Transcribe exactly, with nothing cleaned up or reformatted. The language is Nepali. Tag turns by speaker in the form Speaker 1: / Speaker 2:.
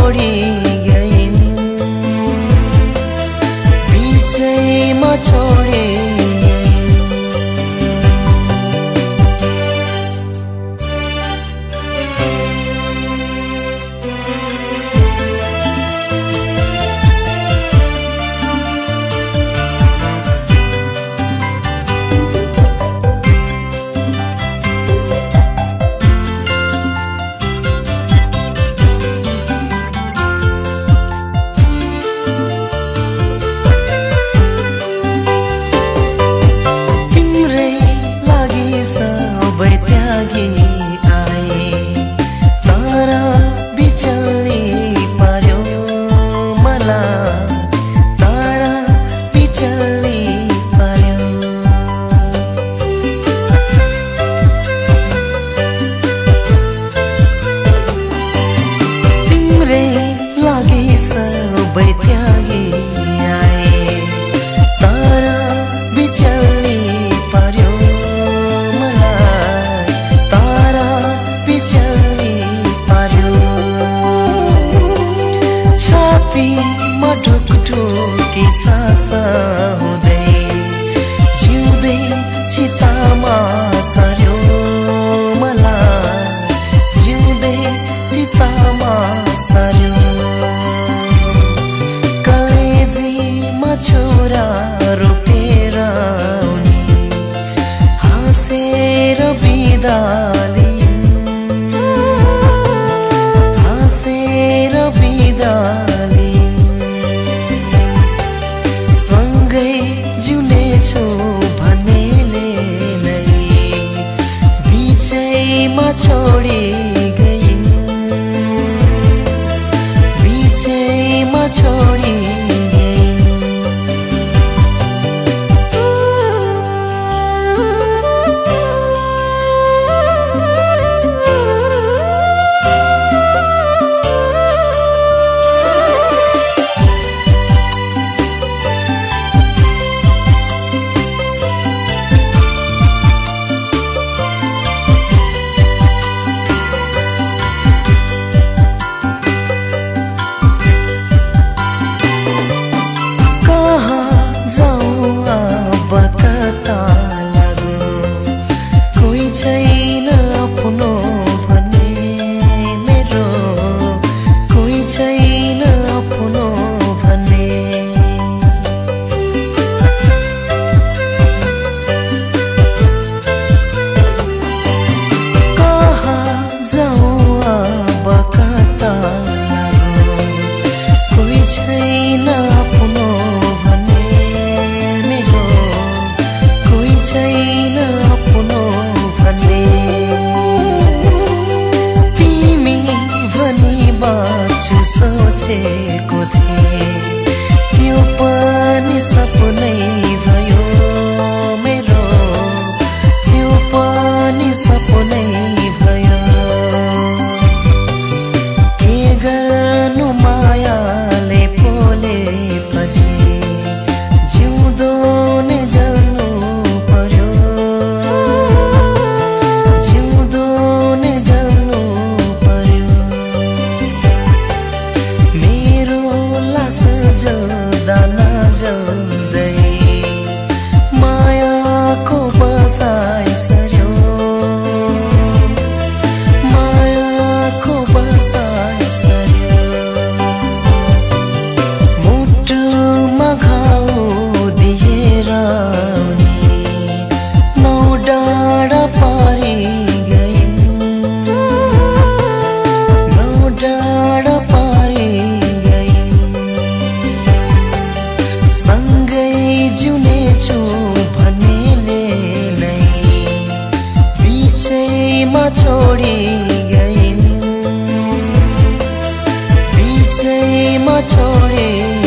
Speaker 1: छोडी गइन् बिचैमा छोडी सबै त्यागी आए तर बिचल्ली पर्यो मलाई तर बिचल्ली पर्यो छातीमा ढुकढुकी सास हुँदै जिउँदै चितामा सर्यो मलाई जिउँदै चितामा सर्यो छोरा रोपेर हाँसेर बिदा लिइन् हाँसेर बिदा लिइन् सँगै जिउनेछु भन्नेले नै बिचैमा छोडी गइन् बिचैमा छोडी सोचेको थिएँ त्यो पनि सपनै भयो मेरो त्यो पनि सपनै भयो के गर्नु मायाले पोलेपछि जिउँदो नै जल्नु पर्यो जिउँदो नै जल्नु पर्यो जल्दा नजल्दै मायाको बसाइ सर्यो मायाको बसाइ सर्यो मुटुमा घाउ दिएर नौ डाँडा पारी गइन् नौ डाँडा पारी सँगै जिउनेछु भन्नेले नै बिचैमा छोडी गइन् बिचैमा छोडी